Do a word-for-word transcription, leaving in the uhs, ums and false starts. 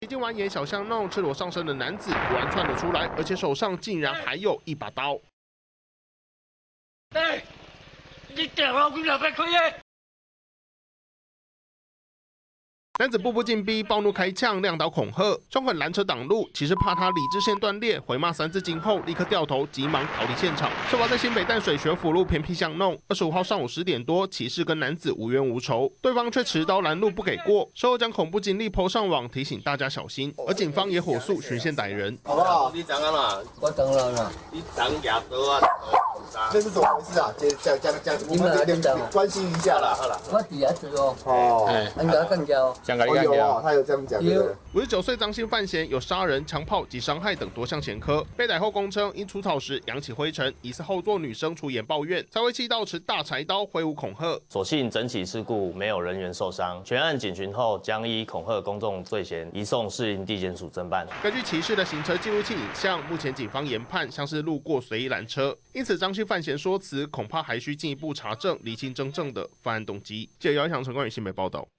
经蜿蜒小巷弄，赤裸上身的男子突然窜了出来，而且手上竟然还有一把刀。 哎，你屌我几廿八开耶！ 男子步步进逼，暴怒开枪，亮刀恐吓，凶狠拦车挡路，其实怕他理智线断裂，回骂三字经后，立刻掉头，急忙逃离现场。事发在新北淡水学府路偏僻巷弄，二十五号上午十点多，骑士跟男子无冤无仇，对方却持刀拦路不给过，事后将恐怖经历 po 上网，提醒大家小心。而警方也火速循线逮人。 好不好？ 你讲啊嘛， 我当然了。 你当牙刀啊！ 这是怎么回事啊？讲讲讲，我们得关心一下啦，好啦。我底下做哦。哦。你甲干交？讲个干交。他有这样讲。 五十九岁张姓范闲有杀人、强暴及伤害等多项前科，被逮后供称因除草时扬起灰尘，疑似后座女生出言抱怨，才会气到持大柴刀挥舞恐吓。 所幸整起事故没有人员受伤，全案警询后将依恐吓公众罪嫌移送士林地检署侦办。 根据骑士的行车记录器影像，目前警方研判像是路过随意拦车，因此张姓范闲说辞恐怕还需进一步查证，厘清真正的犯案动机。记者姚一翔、陈冠宇新北报道。